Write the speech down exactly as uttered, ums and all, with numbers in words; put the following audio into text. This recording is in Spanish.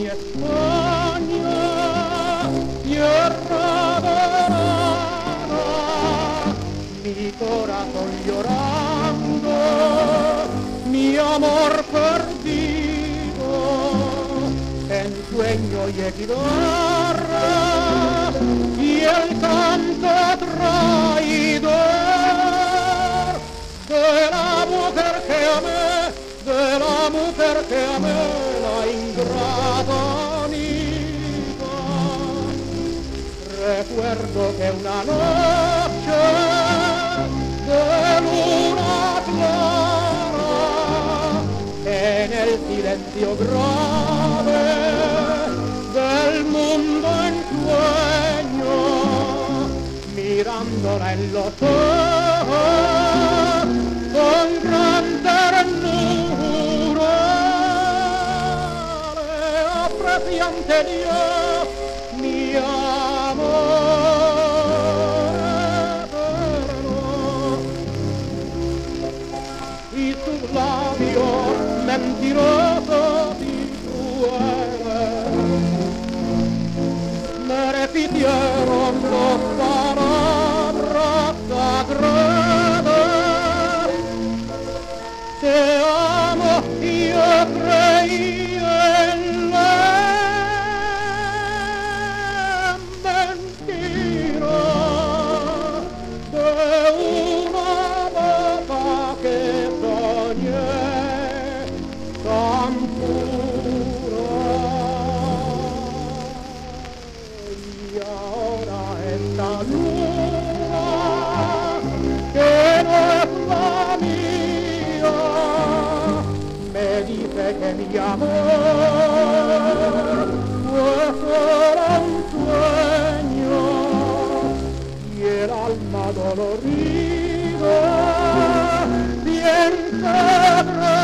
mi España, tierra dorada, mi corazón llorando, mi amor perdido, en sueño y guitarra, y el canto traidor de la mujer que amé, de la mujer que amé, la ingrata amiga. Recuerdo que una noche de luna clara, en el silencio grave del mundo en sueño, mirándola en los ojos con gran ternura, le ofrecí ante Dios mi amor eterno, y sus labios mentirosos y crueles me repitieron los palabras sagradas. Te amo y yo creí en la mentira de una boca que soñé tan pura. Y ahora esta luna que no es la mía me dice que mi amor fue solo un sueño, y el alma dolorida piensa